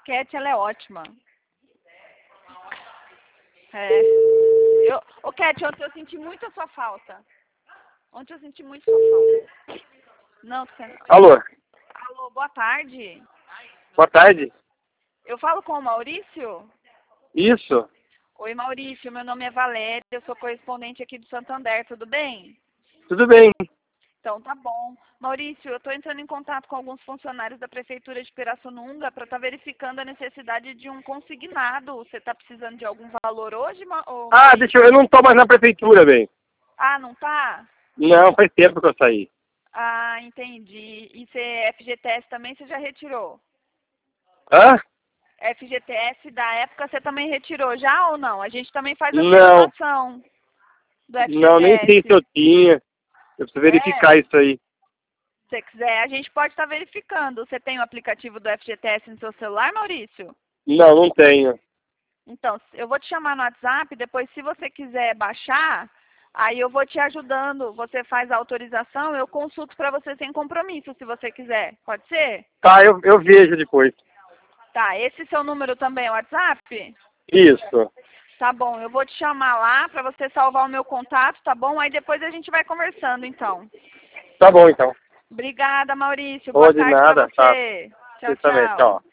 Cat, ela é ótima. É. Ô, Cat, ontem eu senti muito a sua falta. Ontem eu senti muito a sua falta. Não, você não. Alô, Alô, boa tarde. boa tarde. Eu falo com o Maurício? Isso, Oi, Maurício, meu nome é Valéria, eu sou correspondente aqui do Santander, tudo bem? tudo bem. Então, tá bom. Maurício, eu estou entrando em contato com alguns funcionários da Prefeitura de Pirassununga para estar verificando a necessidade de um consignado. Você está precisando de algum valor hoje, Ah, Maurício? eu não tô mais na prefeitura, bem. Ah, não tá? Não, faz tempo que eu saí. Ah, entendi. E FGTS também você já retirou? Hã? FGTS da época você também retirou já ou não? A gente também faz Não, atualização do não, nem sei se eu FGTS. tinha. Eu preciso verificar É, isso aí. se você quiser, a gente pode estar verificando. Você tem o aplicativo do FGTS no seu celular, Maurício? Não, não tenho. Então, eu vou te chamar no WhatsApp, depois se você quiser baixar, aí eu vou te ajudando. Você faz a autorização, eu consulto para você sem compromisso, se você quiser. Pode ser? Tá, eu vejo depois. Tá, esse seu número também é o WhatsApp? Isso. Tá bom, eu vou te chamar lá para você salvar o meu contato, tá bom? Aí depois a gente vai conversando, então. Tá bom, então. Obrigada, Maurício. Boa Ou de tarde para nada, tá. você. Tchau, Você também, tchau. tchau.